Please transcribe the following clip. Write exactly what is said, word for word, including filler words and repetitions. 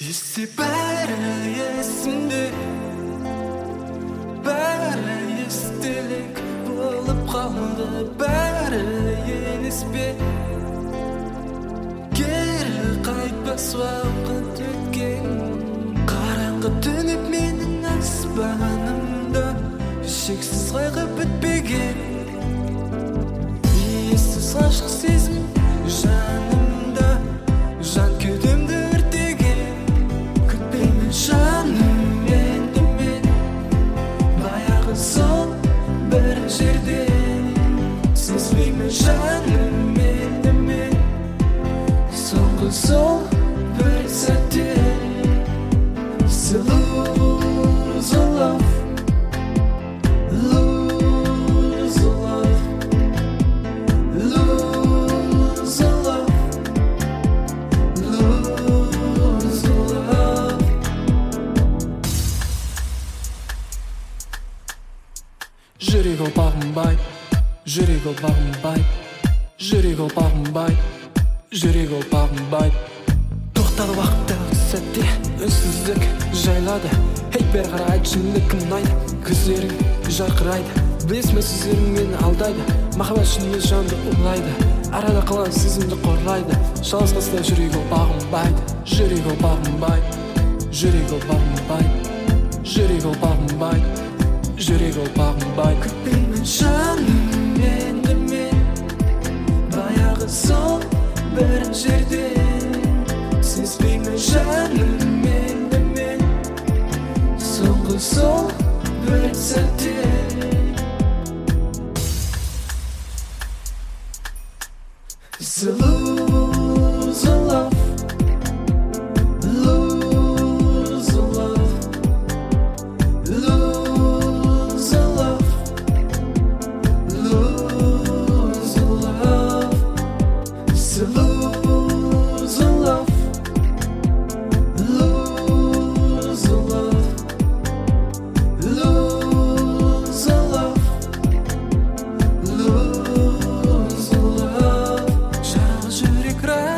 Есі бәрі есімде, бәрі естелік болып қалды, бәрі елес бе. Кері қайтпас уақыт өткен, қараңғы түнеп менің аспанымда, шексіз қайғы бітпеген, иесіз ғашық сезім жанымда, жан кеудемді өртеген. Күтпеймін жаным енді мен, баяғы сол бір жерден. Сезбеймін жаным енді мен, соңғы сол бір сәттен. Lose a love, lose a love, lose a love, lose a love. Жүрек ол бағынбай, жүрек ол бағынбай, жүрек ол бағынбай, жүрек ол бағынбай. Тоқтады уақыттағы сәтте, үнсіздік жайлады. Ей, бері қара айтшы, кім ұнайды? Көздерің жарқырайды, білесің бе сөздерің мені алдайды. Махаббат шынымен жанды ұрлайды, арада қалған сезімді қорлайды. Жалғыз қалса жүрек ол бағынбайды, жүрек ол бағынбай, жүрек ол бағынбай, жүрек ол бағынбай, жүрек ол бағынбай. Күтпеймін жаным енді мен, баяғы сол бір жерден. Сезбеймін жаным енді мен, соңғы сол бір сәттен. Lose a love, lose a love, lose a love, lose a love. Lose a love, lose a love, lose a love, lose a love. Жаралы жүрек